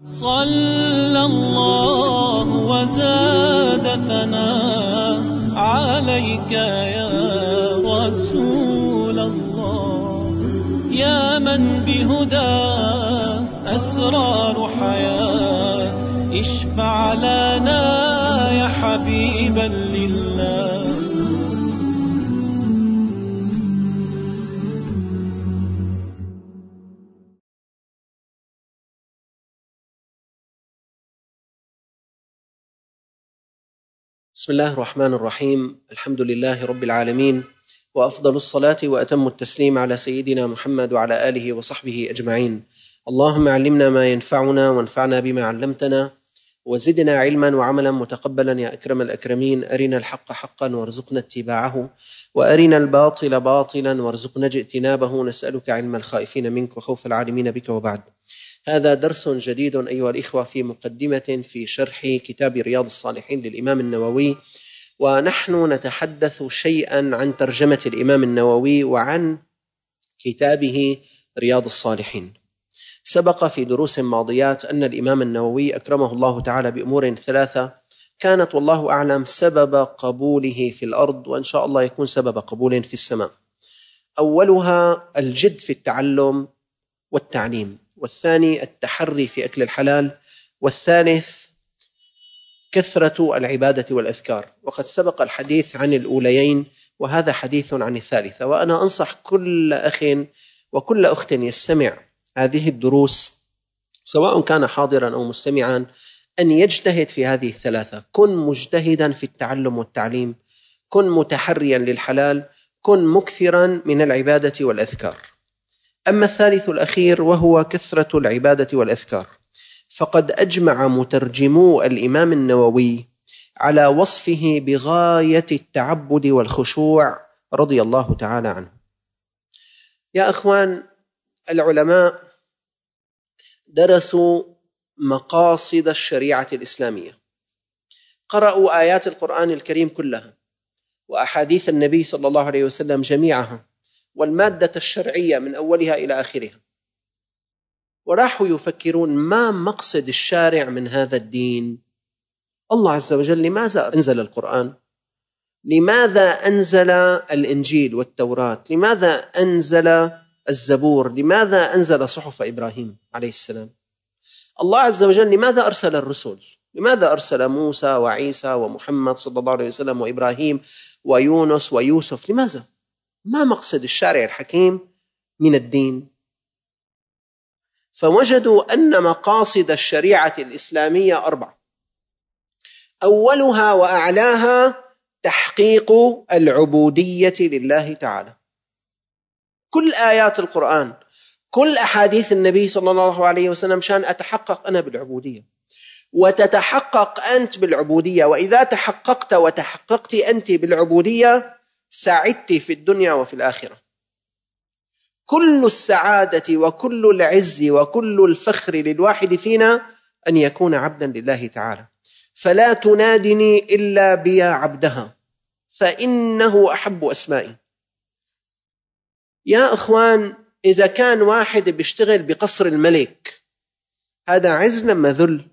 صلى الله وزاد ثناء عليك يا رسول الله، يا من بهدى أسرار حياة، اشفع لنا يا حبيبا لله. بسم الله الرحمن الرحيم. الحمد لله رب العالمين، وأفضل الصلاة وأتم التسليم على سيدنا محمد وعلى آله وصحبه أجمعين. اللهم علمنا ما ينفعنا وانفعنا بما علمتنا، وزدنا علما وعملا متقبلا يا أكرم الأكرمين. أرنا الحق حقا وارزقنا اتباعه، وأرنا الباطل باطلا وارزقنا اجتنابه. نسألك علم الخائفين منك وخوف العالمين بك. وبعد، هذا درس جديد أيها الإخوة في مقدمة في شرح كتاب رياض الصالحين للإمام النووي، ونحن نتحدث شيئا عن ترجمة الإمام النووي وعن كتابه رياض الصالحين. سبق في دروس ماضيات أن الإمام النووي أكرمه الله تعالى بأمور ثلاثة كانت والله أعلم سبب قبوله في الأرض، وإن شاء الله يكون سبب قبول في السماء. أولها الجد في التعلم والتعليم، والثاني التحري في أكل الحلال، والثالث كثرة العبادة والأذكار. وقد سبق الحديث عن الأوليين، وهذا حديث عن الثالثة. وأنا أنصح كل أخ وكل أخت يستمع هذه الدروس سواء كان حاضرا أو مستمعا أن يجتهد في هذه الثلاثة. كن مجتهدا في التعلم والتعليم، كن متحريا للحلال، كن مكثرا من العبادة والأذكار. أما الثالث الأخير وهو كثرة العبادة والأذكار، فقد أجمع مترجمو الإمام النووي على وصفه بغاية التعبد والخشوع رضي الله تعالى عنه. يا أخوان، العلماء درسوا مقاصد الشريعة الإسلامية، قرأوا آيات القرآن الكريم كلها وأحاديث النبي صلى الله عليه وسلم جميعها والمادة الشرعية من أولها إلى آخرها، وراحوا يفكرون ما مقصد الشارع من هذا الدين. الله عز وجل لماذا أنزل القرآن؟ لماذا أنزل الإنجيل والتوراة؟ لماذا أنزل الزبور؟ لماذا أنزل صحف إبراهيم عليه السلام؟ الله عز وجل لماذا أرسل الرسل؟ لماذا أرسل موسى وعيسى ومحمد صلى الله عليه وسلم وإبراهيم ويونس ويوسف؟ لماذا؟ ما مقصد الشارع الحكيم من الدين؟ فوجدوا أن مقاصد الشريعة الإسلامية 4. أولها وأعلاها تحقيق العبودية لله تعالى. كل آيات القرآن، كل أحاديث النبي صلى الله عليه وسلم شان أتحقق أنا بالعبودية، وتتحقق أنت بالعبودية. وإذا تحققت وتحققت أنت بالعبودية سعدت في الدنيا وفي الآخرة. كل السعادة وكل العز وكل الفخر للواحد فينا أن يكون عبدا لله تعالى. فلا تنادني إلا بيا عبدها فإنه أحب أسمائي. يا أخوان، إذا كان واحد بيشتغل بقصر الملك هذا عز لما ذل.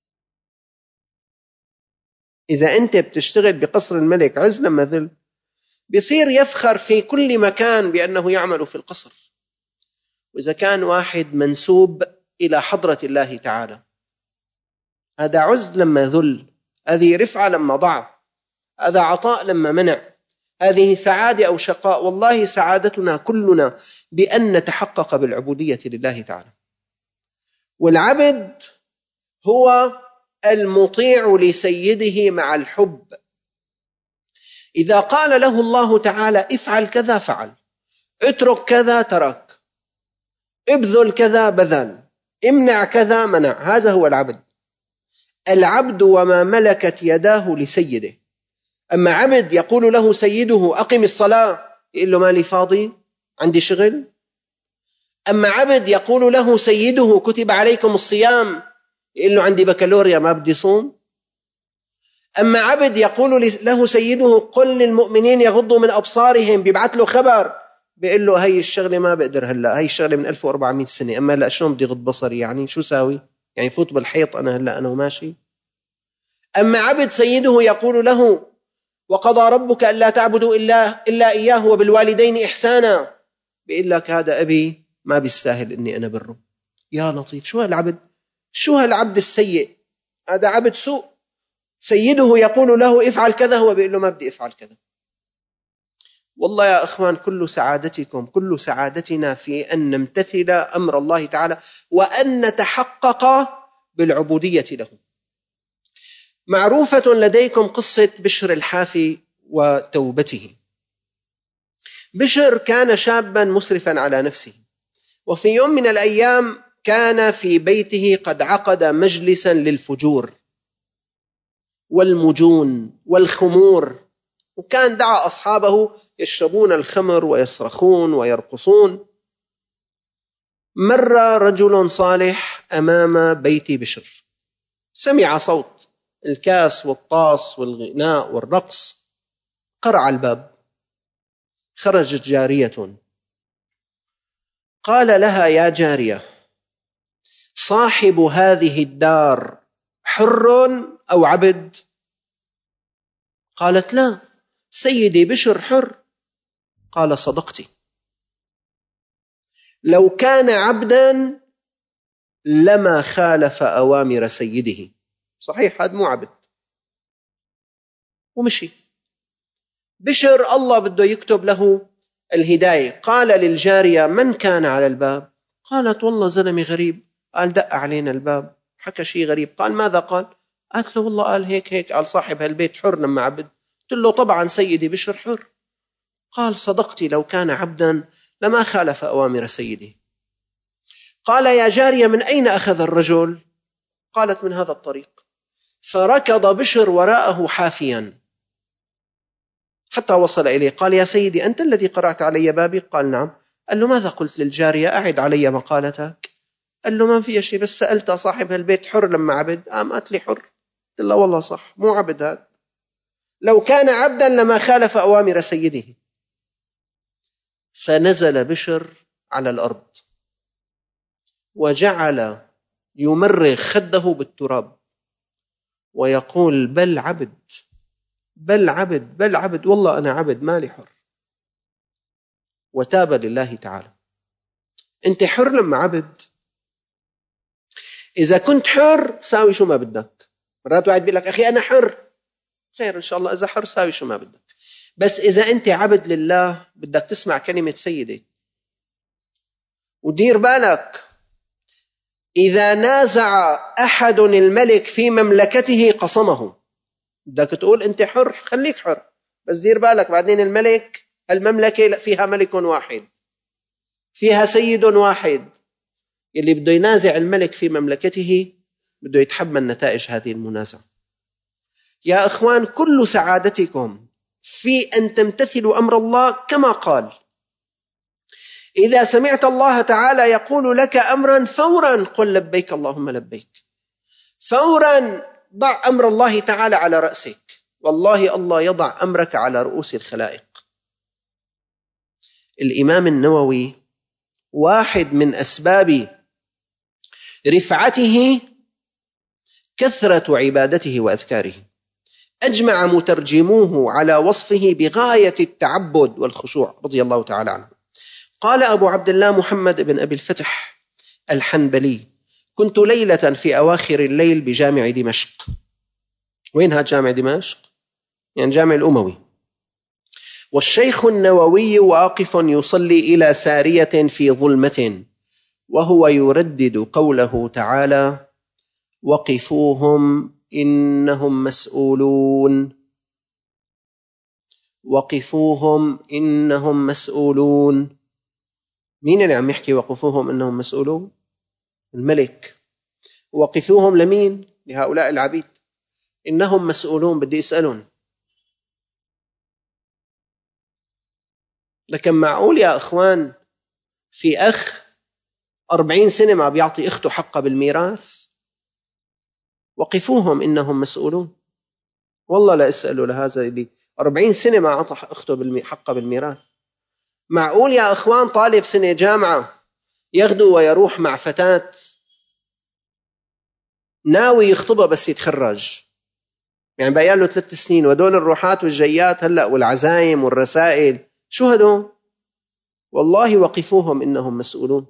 إذا أنت بتشتغل بقصر الملك عز لما ذل، بيصير يفخر في كل مكان بأنه يعمل في القصر. وإذا كان واحد منسوب إلى حضرة الله تعالى هذا عز لما ذل، هذه رفعة لما ضعف، هذا عطاء لما منع، هذه سعادة أو شقاء. والله سعادتنا كلنا بأن نتحقق بالعبودية لله تعالى. والعبد هو المطيع لسيده مع الحب. إذا قال له الله تعالى افعل كذا فعل، اترك كذا ترك، ابذل كذا بذل، امنع كذا منع. هذا هو العبد. العبد وما ملكت يداه لسيده. أما عبد يقول له سيده أقم الصلاة يقول له مالي فاضي عندي شغل. أما عبد يقول له سيده كتب عليكم الصيام يقول له عندي بكالوريا ما بدي صوم. أما عبد يقول له سيده قل للمؤمنين يغضوا من أبصارهم، بيبعث له خبر بيقول له هاي الشغلة ما بقدر هلأ، هاي الشغلة من 1400 سنة، أما هلأ شلون بدي غض بصري؟ يعني شو ساوي؟ يعني فوت بالحيط أنا وماشي. أما عبد سيده يقول له وقضى ربك ألا تعبدوا إلا إياه وبالوالدين إحسانا، بيقول لك هذا أبي ما بيستاهل إني أنا بره. يا لطيف، شو هالعبد السيء، هذا عبد سوء. سيده يقول له افعل كذا، هو بيقول له ما بدي افعل كذا. والله يا اخوان، كل سعادتنا في ان نمتثل امر الله تعالى وان نتحقق بالعبودية له. معروفة لديكم قصة بشر الحافي وتوبته. بشر كان شابا مسرفا على نفسه، وفي يوم من الأيام كان في بيته قد عقد مجلسا للفجور والمجون والخمور، وكان دعا أصحابه يشربون الخمر ويصرخون ويرقصون. مر رجل صالح أمام بيت بشر، سمع صوت الكاس والطاس والغناء والرقص، قرع الباب، خرجت جارية، قال لها يا جارية، صاحب هذه الدار حر أو عبد؟ قالت لا، سيدي بشر حر. قال صدقتِ، لو كان عبدا لما خالف أوامر سيده. صحيح هذا مو عبد. ومشي. بشر الله بده يكتب له الهداية. قال للجارية من كان على الباب؟ قالت والله زلمة غريب، قال دق علينا الباب، حكى شيء غريب. قال ماذا قال؟ قالت له والله قال هيك قال صاحب هالبيت حر لما عبد. قلت له طبعا سيدي بشر حر. قال صدقتِ، لو كان عبدا لما خالف أوامر سيده. قال يا جارية من أين أخذ الرجل؟ قالت من هذا الطريق. فركض بشر وراءه حافيا حتى وصل إليه. قال يا سيدي أنت الذي قرعت علي بابي؟ قال نعم. قال له ماذا قلت للجارية؟ أعد علي مقالتك. قال له ما في شيء، بس سألت صاحب البيت حر لما عبد، قالت لي حر. قلت له والله صح، مو عبد هذا، لو كان عبدا لما خالف أوامر سيده. فنزل بشر على الأرض وجعل يمرغ خده بالتراب ويقول بل عبد بل عبد بل عبد، والله أنا عبد مالي حر. وتاب لله تعالى. أنت حر لما عبد. إذا كنت حر ساوي شو ما بدك. مرات واحد بيقول لك أخي أنا حر، خير إن شاء الله، إذا حر ساوي شو ما بدك. بس إذا أنت عبد لله بدك تسمع كلمة سيدي. ودير بالك، إذا نازع أحد الملك في مملكته قصمه. بدك تقول أنت حر، خليك حر، بس دير بالك بعدين المملكة فيها ملك واحد، فيها سيد واحد. اللي بده ينازع الملك في مملكته بده يتحمل نتائج هذه المنازعة. يا أخوان، كل سعادتكم في أن تمتثلوا أمر الله كما قال. إذا سمعت الله تعالى يقول لك أمرا فورا قل لبيك اللهم لبيك. فورا ضع أمر الله تعالى على رأسك، والله الله يضع أمرك على رؤوس الخلائق. الإمام النووي واحد من أسباب رفعته كثرة عبادته وأذكاره. أجمع مترجموه على وصفه بغاية التعبد والخشوع رضي الله تعالى عنه. قال أبو عبد الله محمد بن أبي الفتح الحنبلي: كنت ليلة في أواخر الليل بجامع دمشق. وين هذا جامع دمشق؟ يعني جامع الأموي. والشيخ النووي واقف يصلي إلى سارية في ظلمة وهو يردد قوله تعالى: وقفوهم إنهم مسؤولون. وقفوهم إنهم مسؤولون. مين اللي عم يحكي وقفوهم إنهم مسؤولون؟ الملك. وقفوهم لمين؟ لهؤلاء العبيد. إنهم مسؤولون، بدي أسألهم. لكن معقول يا أخوان في أخ 40 سنة ما بيعطي أخته حقها بالميراث؟ وقفوهم إنهم مسؤولون. والله لا أسأله لهذا اللي 40 سنة ما أعطى أخته حقها بالميراث. معقول يا أخوان طالب سنة جامعة يغدو ويروح مع فتاة ناوي يخطبها بس يتخرج، يعني بقى له 3 سنين، ودول الروحات والجيات هلأ والعزايم والرسائل، شو هدول؟ والله وقفوهم إنهم مسؤولون.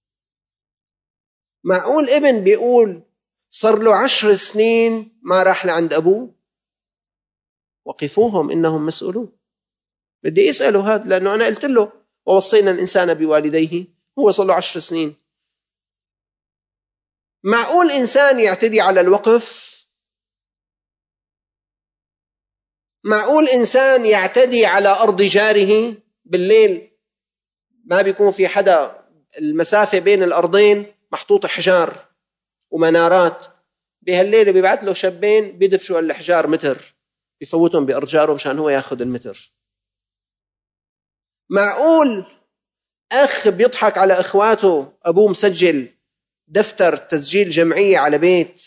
معقول ابن بيقول صار له 10 سنين ما راح لعند أبوه؟ وقفوهم إنهم مسؤولون. بدي أسأله هذا، لأنه أنا قلت له ووصينا الإنسان بوالديه، هو صار له 10 سنين. معقول إنسان يعتدي على الوقف؟ معقول إنسان يعتدي على أرض جاره بالليل؟ ما بيكون في حدا، المسافة بين الأرضين محطوط حجار ومنارات، بهالليلة بيبعث له شابين بيدفشوا الحجار متر، بيفوتهم بأرجاره مشان هو ياخذ المتر. معقول أخ بيضحك على إخواته، أبوه مسجل دفتر تسجيل جمعية على بيت،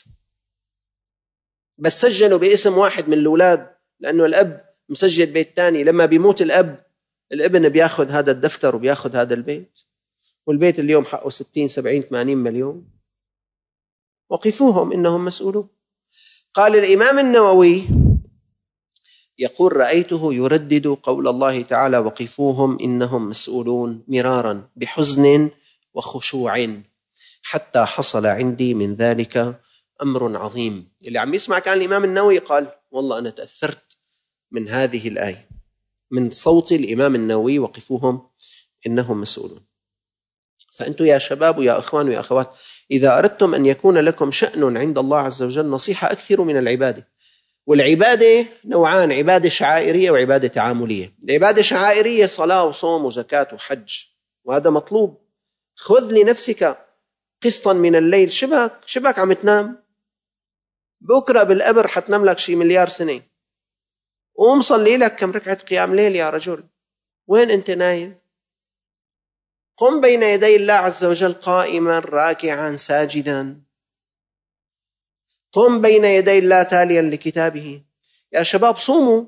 بس سجلوا باسم واحد من الأولاد لأنه الأب مسجل بيت تاني، لما بيموت الأب الابن بياخذ هذا الدفتر وبياخذ هذا البيت، والبيت اليوم حقه 60 70 80 مليون. وقفوهم إنهم مسؤولون. قال الإمام النووي يقول رأيته يردد قول الله تعالى وقفوهم إنهم مسؤولون مرارا بحزن وخشوع، حتى حصل عندي من ذلك أمر عظيم. اللي عم يسمع كان الإمام النووي قال والله أنا تأثرت من هذه الآية، من صوت الإمام النووي وقفوهم إنهم مسؤولون. فأنتم يا شباب ويا أخوان ويا أخوات، إذا أردتم أن يكون لكم شأن عند الله عز وجل نصيحة أكثر من العبادة. والعبادة نوعان، عبادة شعائرية وعبادة تعاملية. العبادة الشعائرية صلاة وصوم وزكاة وحج، وهذا مطلوب. خذ لنفسك قسطا من الليل، شبك عم تنام، بكرة بالقبر حتنام لك شي مليار سنة، قوم صلي لك كم ركعة قيام ليل يا رجل، وين أنت نايم؟ قم بين يدي الله عز وجل قائما راكعا ساجدا، قم بين يدي الله تاليا لكتابه. يا شباب صوموا،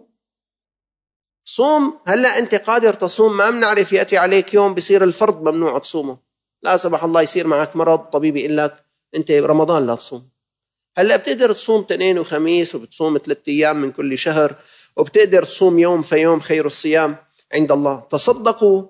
صوم. هلأ أنت قادر تصوم، ما بنعرف يأتي عليك يوم بيصير الفرض ممنوع تصومه، لا سمح الله يصير معك مرض طبيب يقول لك أنت رمضان لا تصوم. هلأ بتقدر تصوم اثنين وخميس، وبتصوم 3 أيام من كل شهر، وبتقدر تصوم يوم فيوم، خير الصيام عند الله. تصدقوا،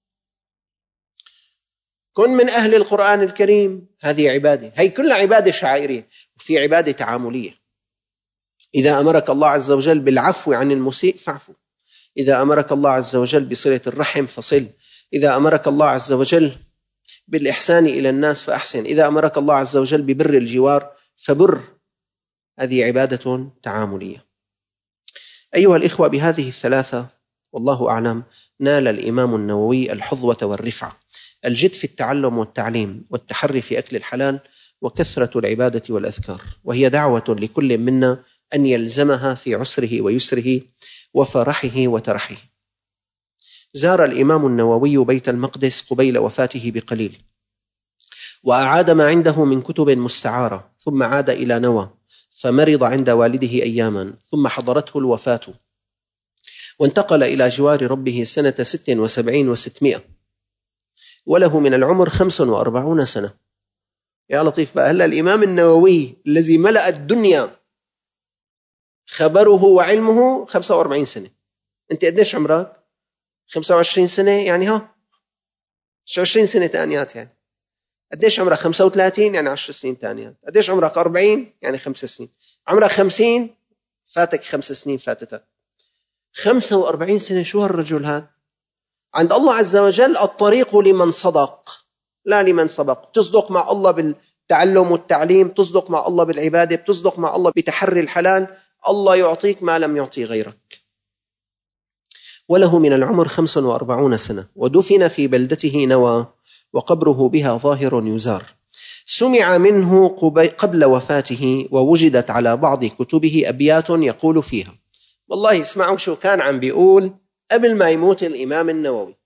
كن من أهل القرآن الكريم. هذه عبادة، هي كلها عبادة شعائرية. وفي عبادة تعاملية، إذا أمرك الله عز وجل بالعفو عن المسيء فاعفو، إذا أمرك الله عز وجل بصلة الرحم فصل، إذا أمرك الله عز وجل بالإحسان إلى الناس فأحسن، إذا أمرك الله عز وجل ببر الجوار فبر. هذه عبادة تعاملية. أيها الإخوة، بهذه الثلاثة والله أعلم نال الإمام النووي الحظوة والرفعة، الجد في التعلم والتعليم، والتحري في أكل الحلال، وكثرة العبادة والأذكار، وهي دعوة لكل منا أن يلزمها في عسره ويسره وفرحه وترحه. زار الإمام النووي بيت المقدس قبيل وفاته بقليل، وأعاد ما عنده من كتب مستعارة، ثم عاد إلى نوى فمرض عند والده أياما، ثم حضرته الوفاة، وانتقل إلى جوار ربه سنة 76 و600، وله من العمر 45 سنة. يا لطيف بقى، هلا الإمام النووي الذي ملأ الدنيا خبره وعلمه 45 سنة. أنت قديش عمرك؟ 25 سنة يعني 20 سنة تانيات. يعني قديش عمرك؟ 35 يعني 10 سنين تانيات. قديش عمرك؟ 40 يعني 5 سنين. عمرك 50 فاتك 5 سنين فاتتك. 45 سنة. شو هالرجل هذا؟ عند الله عز وجل الطريق لمن صدق لا لمن سبق. تصدق مع الله بالتعلم والتعليم، تصدق مع الله بالعبادة، تصدق مع الله بتحري الحلال، الله يعطيك ما لم يعطي غيرك. وله من العمر 45 سنة، ودفن في بلدته نوى، وقبره بها ظاهر يزار. سمع منه قبل وفاته، ووجدت على بعض كتبه أبيات يقول فيها، والله اسمعوا شو كان عم بيقول قبل ما يموت الإمام النووي،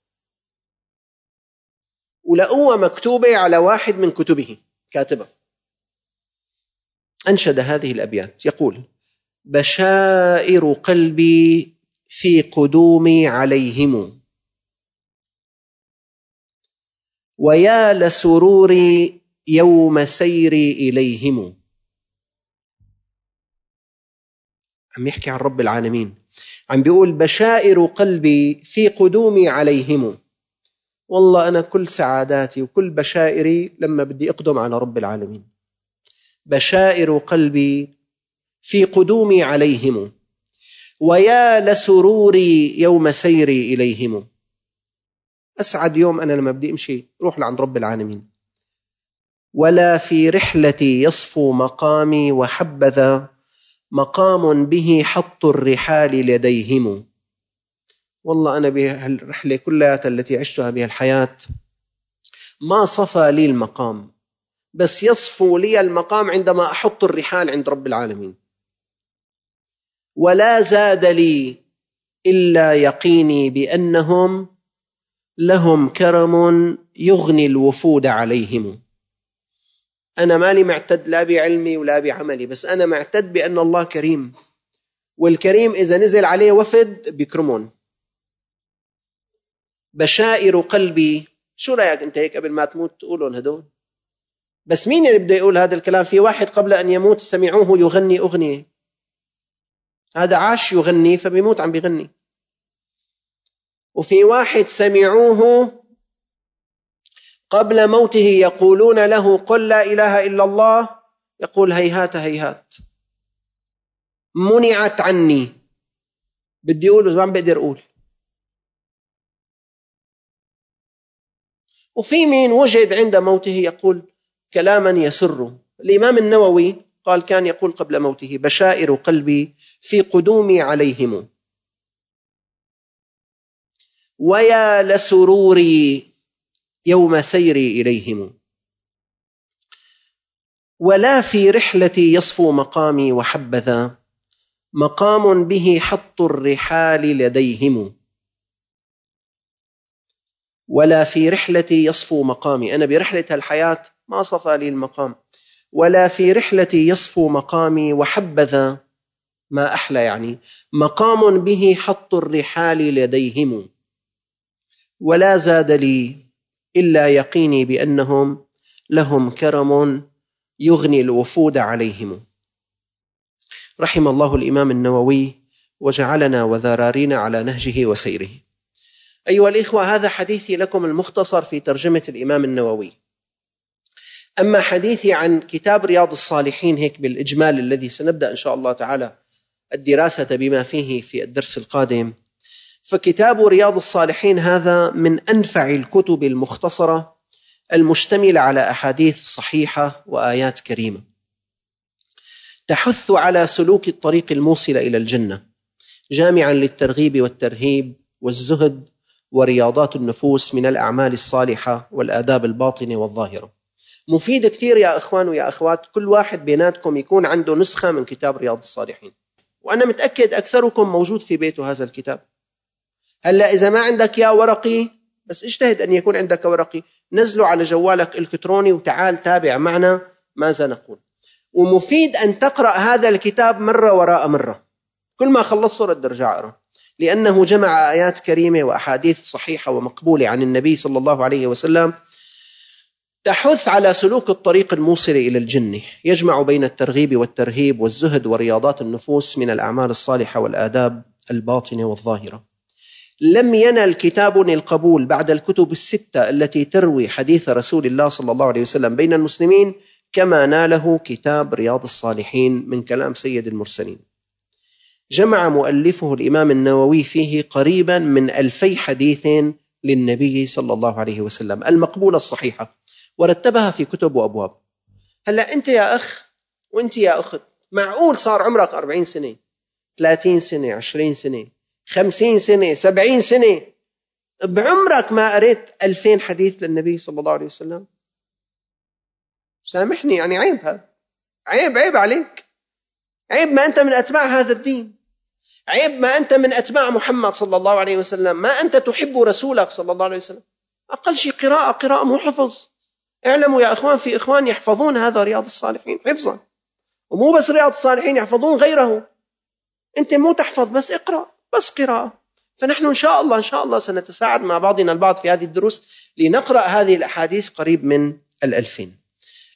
ولقوها مكتوبة على واحد من كتبه كاتبة. أنشد هذه الأبيات يقول: بشائر قلبي في قدومي عليهم، ويا لسروري يوم سيري إليهم، عم يحكي عن رب العالمين، عم بيقول بشائر قلبي في قدومي عليهم. والله أنا كل سعاداتي وكل بشائري لما بدي أقدم على رب العالمين. بشائر قلبي في قدومي عليهم، ويا لسروري يوم سيري إليهم. أسعد يوم أنا لما بدي أمشي روح لعند رب العالمين. ولا في رحلتي يصفو مقامي، وحبذا مقام به حط الرحال لديهم. والله أنا بهالرحلة كلها التي عشتها بهالحياة ما صفى لي المقام، بس يصفو لي المقام عندما أحط الرحال عند رب العالمين. ولا زاد لي إلا يقيني بأنهم لهم كرم يغني الوفود عليهم. أنا مالي معتد لا بعلمي ولا بعملي، بس أنا معتد بأن الله كريم، والكريم إذا نزل عليه وفد بيكرمون. بشائر قلبي، شو رأيك أنت هيك قبل ما تموت تقولون هدول؟ بس مين اللي بده يقول هذا الكلام؟ في واحد قبل أن يموت سمعوه يغني أغنية، هذا عاش يغني فبيموت عم بيغني. وفي واحد سمعوه قبل موته يقولون له قل لا إله إلا الله، يقول هيهات هيهات منعت عني، بدي أقول ما بقدر أقول. وفي مين وجد عند موته يقول كلاما يسره. الإمام النووي قال كان يقول قبل موته بشائر قلبي في قدومي عليهم، ويا لسروري يوم سيري إليهم. ولا في رحلتي يصفو مقامي، وحبذا مقام به حط الرحال لديهم. ولا في رحلتي يصفو مقامي، أنا برحلة الحياة ما صفى لي المقام. ولا في رحلتي يصفو مقامي، وحبذا ما أحلى يعني مقام به حط الرحال لديهم. ولا زاد لي إلا يقيني بأنهم لهم كرم يغني الوفود عليهم. رحم الله الإمام النووي وجعلنا وذرارينا على نهجه وسيره. أيها الإخوة، هذا حديثي لكم المختصر في ترجمة الإمام النووي. أما حديثي عن كتاب رياض الصالحين هيك بالإجمال الذي سنبدأ إن شاء الله تعالى الدراسة بما فيه في الدرس القادم، فكتاب رياض الصالحين هذا من أنفع الكتب المختصرة المشتملة على أحاديث صحيحة وآيات كريمة تحث على سلوك الطريق الموصل إلى الجنة، جامعا للترغيب والترهيب والزهد ورياضات النفوس من الأعمال الصالحة والآداب الباطنة والظاهرة. مفيد كثير يا إخوان ويا أخوات، كل واحد بيناتكم يكون عنده نسخة من كتاب رياض الصالحين، وأنا متأكد أكثركم موجود في بيته هذا الكتاب. هلأ إذا ما عندك يا ورقي، بس اجتهد أن يكون عندك ورقي، نزله على جوالك الكتروني وتعال تابع معنا ماذا نقول. ومفيد أن تقرأ هذا الكتاب مرة وراء مرة، كل ما خلصت رد ارجع اقرأ، لأنه جمع آيات كريمة وأحاديث صحيحة ومقبولة عن النبي صلى الله عليه وسلم تحث على سلوك الطريق الموصل إلى الجنة، يجمع بين الترغيب والترهيب والزهد ورياضات النفوس من الأعمال الصالحة والآداب الباطنة والظاهرة. لم ينل كتاب القبول بعد الكتب الستة التي تروي حديث رسول الله صلى الله عليه وسلم بين المسلمين كما ناله كتاب رياض الصالحين من كلام سيد المرسلين. جمع مؤلفه الإمام النووي فيه قريبا من 2000 حديث للنبي صلى الله عليه وسلم المقبولة الصحيحة، ورتبها في كتب وأبواب. هلأ أنت يا أخ وأنت يا أخت، معقول صار عمرك 40 سنة 30 سنة 20 سنة 50 سنة 70 سنة بعمرك ما قريت 2000 حديث للنبي صلى الله عليه وسلم؟ سامحني، يعني عيب، هذا عيب عليك، عيب ما أنت من أتباع هذا الدين، عيب ما أنت من أتباع محمد صلى الله عليه وسلم، ما أنت تحب رسولك صلى الله عليه وسلم. أقل شيء قراءة مو حفظ. اعلموا يا أخوان في إخوان يحفظون هذا رياض الصالحين حفظا، ومو بس رياض الصالحين يحفظون غيره. أنت مو تحفظ بس اقرأ، بس قراءة. فنحن إن شاء الله سنتساعد مع بعضنا البعض في هذه الدروس لنقرأ هذه الأحاديث قريب من 2000.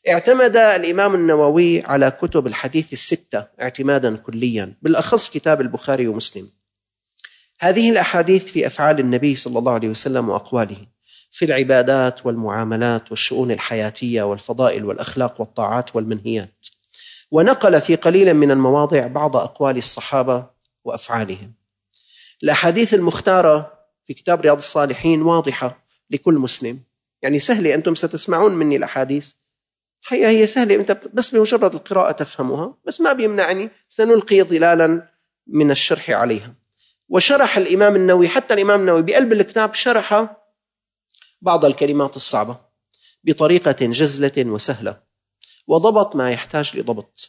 اعتمد الإمام النووي على كتب الحديث الستة اعتمادا كليا، بالأخص كتاب البخاري ومسلم. هذه الأحاديث في أفعال النبي صلى الله عليه وسلم وأقواله، في العبادات والمعاملات والشؤون الحياتية والفضائل والأخلاق والطاعات والمنهيات، ونقل في قليل من المواضع بعض أقوال الصحابة وأفعالهم. الأحاديث المختارة في كتاب رياض الصالحين واضحة لكل مسلم، يعني سهلة، أنتم ستسمعون مني الأحاديث، هي سهلة، أنت بس بمجرد القراءة تفهمها، بس ما بيمنعني سنلقي ظلالا من الشرح عليها. وشرح الإمام النووي، حتى الإمام النووي بقلب الكتاب شرح بعض الكلمات الصعبة بطريقة جزلة وسهلة، وضبط ما يحتاج لضبط،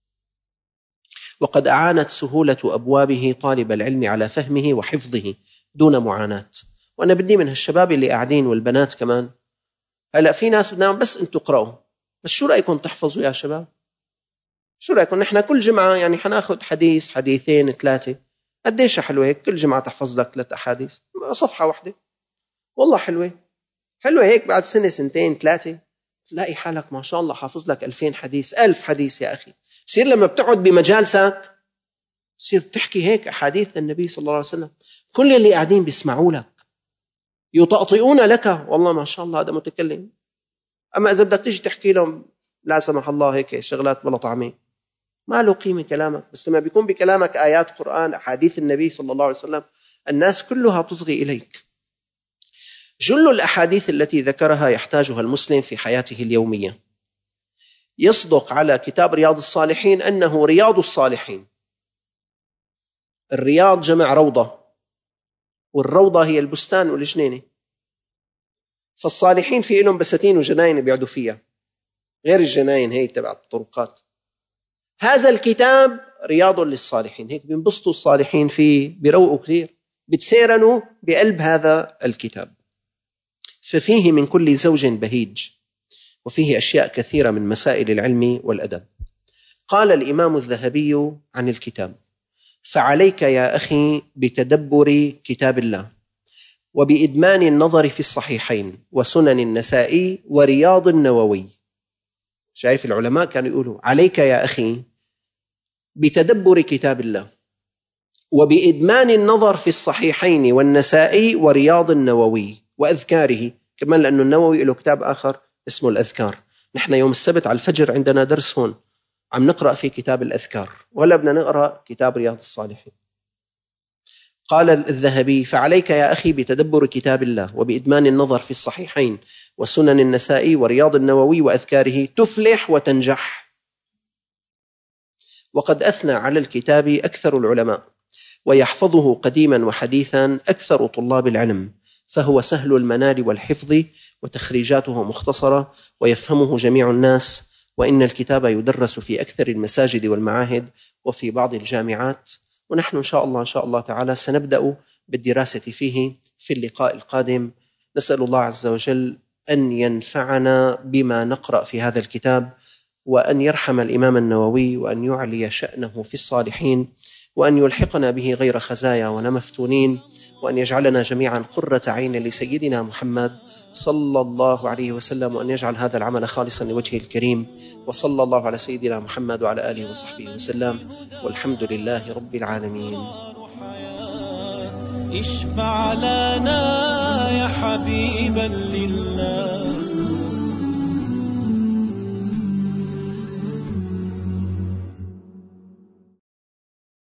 وقد أعانت سهولة أبوابه طالب العلم على فهمه وحفظه دون معاناة. وأنا بدي من هالشباب اللي قاعدين والبنات كمان، هلأ في ناس بدنا بس أنتوا قرأوا، بس شو رأيكم تحفظوا يا شباب؟ شو رأيكم نحن كل جمعة يعني حناخد حديث حديثين ثلاثة، قديش حلوة هيك كل جمعة تحفظ لك 3 أحاديث صفحة واحدة، والله حلوة هيك، بعد سنة سنتين 3 تلاقي حالك ما شاء الله حافظ لك 2000 حديث 1000 حديث يا أخي. بصير لما بتقعد بمجالسك بصير بتحكي هيك أحاديث النبي صلى الله عليه وسلم، كل اللي قاعدين بيسمعوا لك يطأطئون لك، والله ما شاء الله هذا متكلم. أما إذا بدك تيجي تحكي لهم لا سمح الله هيك شغلات بلا طعمة، ما له قيمة كلامك. بس لما بيكون بكلامك آيات قرآن أحاديث النبي صلى الله عليه وسلم، الناس كلها تصغي إليك. جل الأحاديث التي ذكرها يحتاجها المسلم في حياته اليومية. يصدق على كتاب رياض الصالحين أنه رياض الصالحين. الرياض جمع روضة، والروضة هي البستان والجنينة، فالصالحين في لهم بساتين وجناين بيعدوا فيها غير الجناين هي تبع الطرقات. هذا الكتاب رياض للصالحين، هيك بينبسطوا الصالحين فيه، بيروقوا كثير، بتسيرنوا بقلب هذا الكتاب. ففيه من كل زوج بهيج، وفيه أشياء كثيرة من مسائل العلم والأدب. قال الإمام الذهبي عن الكتاب: فعليك يا أخي بتدبر كتاب الله، وبإدمان النظر في الصحيحين وسنن النسائي ورياض النووي. شايف العلماء كانوا يقولوا عليك يا أخي بتدبر كتاب الله وبإدمان النظر في الصحيحين والنسائي ورياض النووي وأذكاره كمان، لأنه النووي له كتاب آخر اسمه الأذكار. نحن يوم السبت على الفجر عندنا درس هون عم نقرأ في كتاب الأذكار، ولا بدنا نقرأ كتاب رياض الصالحين. قال الذهبي: فعليك يا أخي بتدبر كتاب الله وبإدمان النظر في الصحيحين وسنن النسائي ورياض النووي وأذكاره تفلح وتنجح. وقد أثنى على الكتاب أكثر العلماء، ويحفظه قديما وحديثا أكثر طلاب العلم، فهو سهل المنال والحفظ، وتخريجاته مختصرة ويفهمه جميع الناس. وإن الكتاب يدرس في أكثر المساجد والمعاهد وفي بعض الجامعات، ونحن إن شاء الله تعالى سنبدأ بالدراسة فيه في اللقاء القادم. نسأل الله عز وجل أن ينفعنا بما نقرأ في هذا الكتاب، وأن يرحم الإمام النووي، وأن يعلي شأنه في الصالحين، وأن يلحقنا به غير خزايا ولا مفتونين، وأن يجعلنا جميعا قرة عين لسيدنا محمد صلى الله عليه وسلم، وأن يجعل هذا العمل خالصا لوجهه الكريم. وصلى الله على سيدنا محمد وعلى آله وصحبه وسلم، والحمد لله رب العالمين. اشفع لنا يا حبيبا لله.